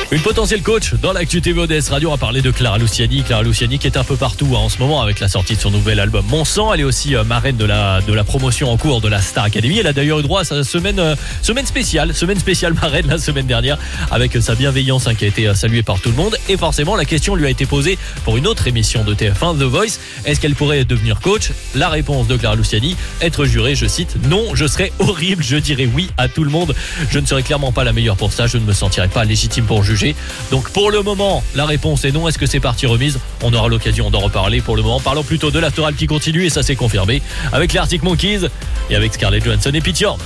Une potentielle coach dans l'actu TVODS Radio. On va parler de Clara Luciani. Clara Luciani qui est un peu partout en ce moment avec la sortie de son nouvel album Mon Sang. Elle est aussi marraine de la promotion en cours de la Star Academy. Elle a d'ailleurs eu droit à sa semaine spéciale marraine la semaine dernière avec sa bienveillance qui a été saluée par tout le monde. Et forcément, la question lui a été posée pour une autre émission de TF1, The Voice. Est-ce qu'elle pourrait devenir coach ? La réponse de Clara Luciani, être jurée, je cite, non, je serais horrible, je dirais oui à tout le monde. Je ne serais clairement pas la meilleure pour ça, je ne me sentirais pas légitime pour juger. Donc pour le moment, la réponse est non. Est-ce que c'est partie remise ? On aura l'occasion d'en reparler. Pour le moment, parlons plutôt de l'After All qui continue et ça s'est confirmé avec les Arctic Monkeys et avec Scarlett Johansson et Pete Yorn.